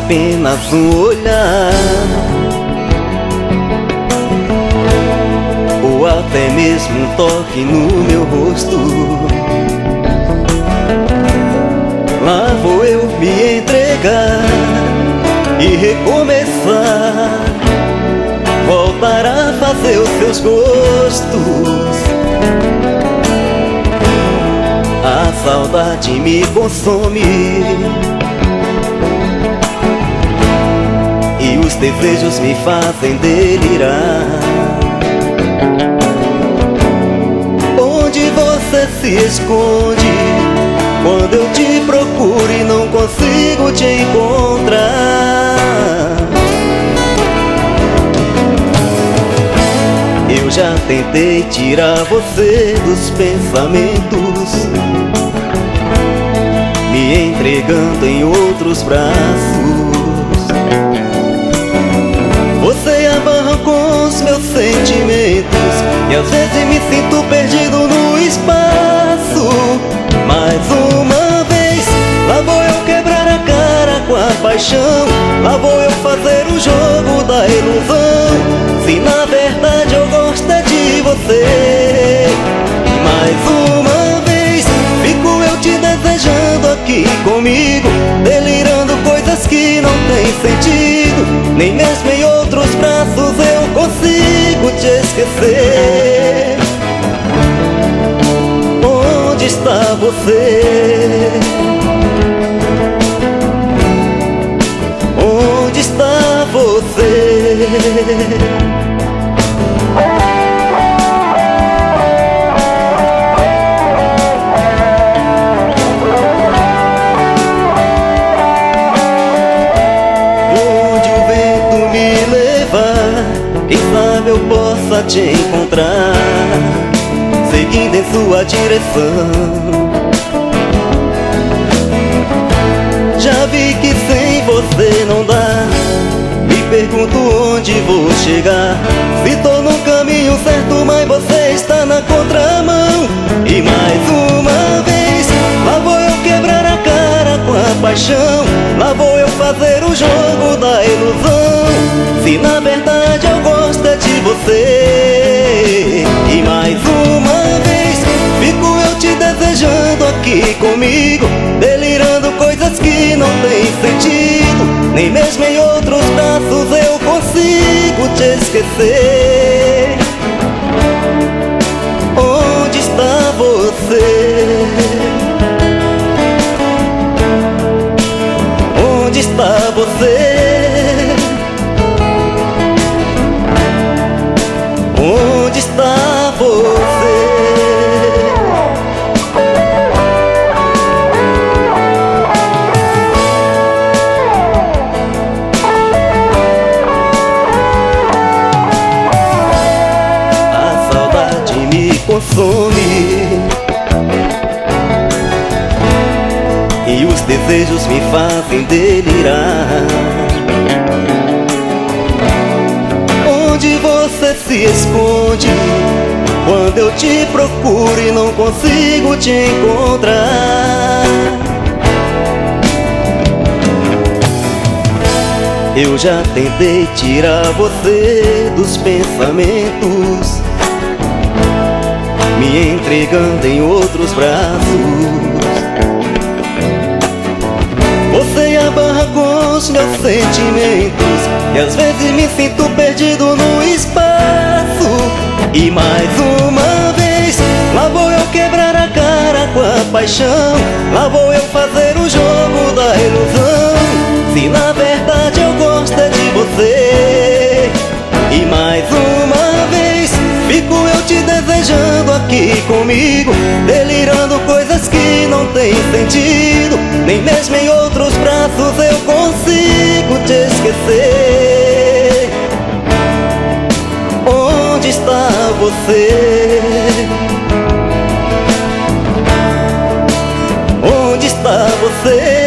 apenas um olhar, ou até mesmo um toque no meu rosto. Lá vou eu me entregar e recomeçar, voltar a fazer os seus gostos. A saudade me consome e os desejos me fazem delirar. Onde você se esconde quando eu te procuro e não consigo te encontrar? Eu já tentei tirar você dos pensamentos, me entregando em outros braços. Você abarra com os meus sentimentos e às vezes me sinto perdido no espaço. Mais uma vez, lá vou eu quebrar a cara com a paixão, lá vou eu fazer o jogo da ilusão, se na verdade eu gosto é de você. E mais uma vez, fico eu te desejando aqui comigo, delirando coisas que não têm sentido. Nem mesmo em outros braços eu consigo te esquecer. Onde está você? Onde está você? Onde o vento me levar, quem sabe eu possa te encontrar, seguindo em sua direção. Já vi que sem você não dá, me pergunto onde vou chegar, se tô no caminho certo, mas você está na contramão. E mais uma vez, lá vou eu quebrar a cara com a paixão, lá vou eu fazer o jogo da ilusão, se na verdade eu gosto é de você. E mais uma vez, fico eu te desejando aqui comigo, delirando coisas que não têm sentido. Nem mesmo em outros braços eu consigo te esquecer. Onde está você? Onde está você? Onde está você? A saudade me consome e os desejos me fazem delirar. Onde você se esconde quando eu te procuro e não consigo te encontrar? Eu já tentei tirar você dos pensamentos, me entregando em outros braços. Você abarra com os meus sentimentos e às vezes me sinto perdido no espaço. E mais uma vez, lá vou eu quebrar a cara com a paixão, lá vou eu fazer o jogo da ilusão, se na verdade eu gosto é de você. E mais uma vez, fico eu te desejando aqui comigo, delirando coisas que não têm sentido. Nem mesmo em outros braços eu consigo te esquecer. Onde está você? Onde está você?